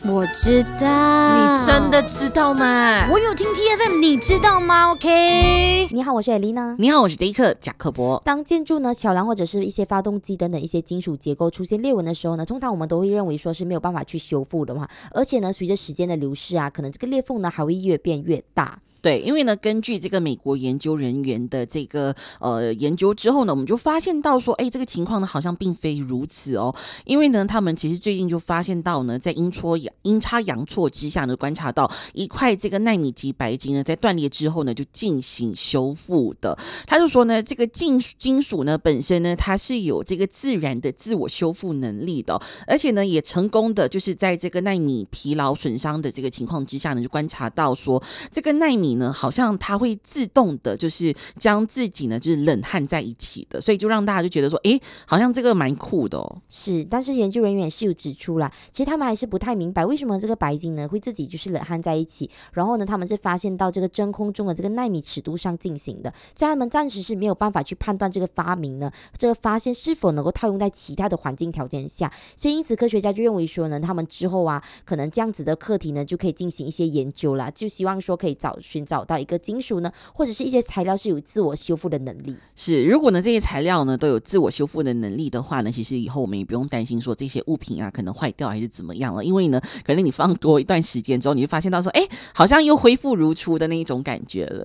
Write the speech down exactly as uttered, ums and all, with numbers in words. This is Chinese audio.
我知道。 你真的知道吗？ 我有听 T F M， 你知道吗 ？OK。 你好，我是 Elena。 你好，我是迪克贾克伯。 当建筑呢、桥梁或者是一些发动机等等一些金属结构出现裂纹的时候呢，通常我们都会认为说是没有办法去修复的嘛。而且呢，随着时间的流逝啊，可能这个裂缝呢还会越变越大。 对，因为呢，根据这个美国研究人员的这个呃研究之后呢，我们就发现到说，哎，这个情况呢好像并非如此哦。因为呢，他们其实最近就发现到呢，在阴错阴差阳错之下呢，观察到一块这个奈米级白金呢，在断裂之后呢，就进行修复的。他就说呢，这个金金属呢本身呢，它是有这个自然的自我修复能力的、哦，而且呢，也成功的就是在这个奈米疲劳损伤的这个情况之下呢，就观察到说，这个奈米呢，好像它会自动的，就是将自己呢，就是冷焊在一起的，所以就让大家就觉得说，哎，好像这个蛮酷的哦。 是，但是研究人员也是有指出啦，其实他们还是不太明白为什么这个白金呢会自己就是冷焊在一起，然后呢，他们是发现到这个真空中的这个奈米尺度上进行的，所以他们暂时是没有办法去判断这个发明呢，这个发现是否能够套用在其他的环境条件下，所以因此科学家就认为说呢，他们之后啊，可能这样子的课题呢就可以进行一些研究啦，就希望说可以找寻找到一个金属呢，或者是一些材料是有自我修复的能力。 是，如果呢这些材料呢都有自我修复的能力的话呢，其实以后我们也不用担心说这些物品啊可能坏掉还是怎么样了，因为呢可能你放多一段时间之后，你会发现到说，哎，好像又恢复如初的那一种感觉了。